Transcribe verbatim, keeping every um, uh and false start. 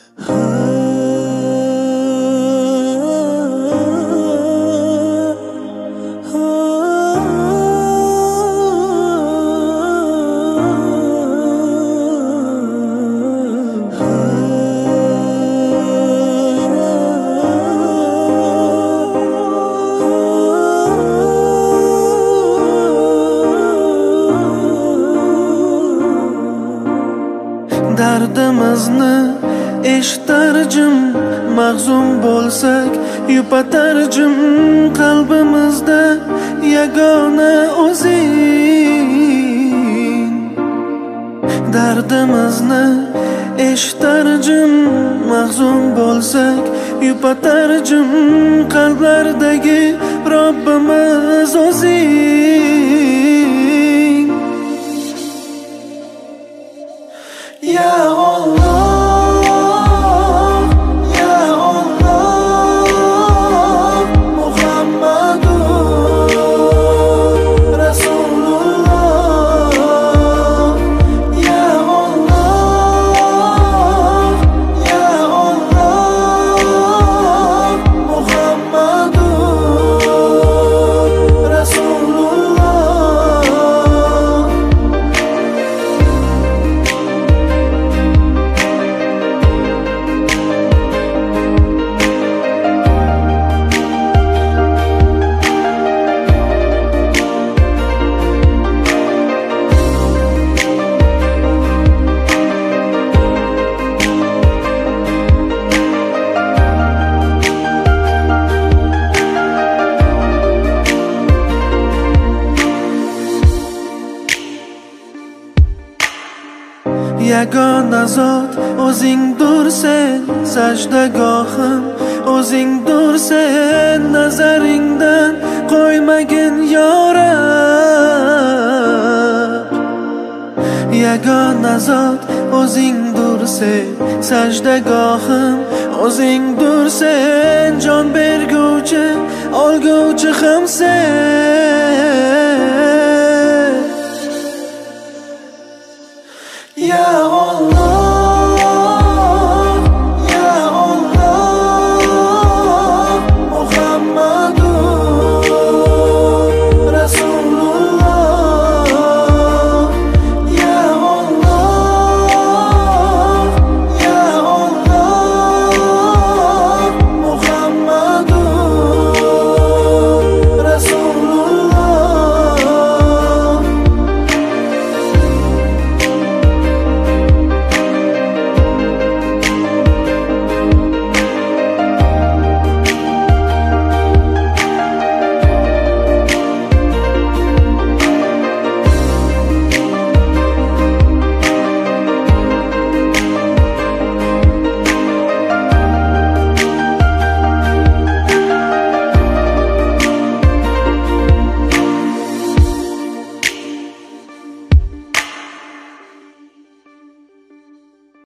Dardimizni eshitar jim, mahzun bo'lsak yupatar jim, qalbimizda yagona o'zing. Dardimizni eshitar jim, mahzun bo'lsak yupatar jim, qalblardagi Robbimiz o'zing. Ya Allah, Ya Allah, Muhammadur Rasulullah. Ya Allah, Ya Allah, Muhammadur Rasulullah. Yagona zot o'zingdur sen, sajdagohim o'zingdur sen, nazaringdan qo'ymagin yo Rab. Yagona zot o'zingdur sen, sajdagohim o'zingdur sen, jon berguvchi olguvchi ham sen.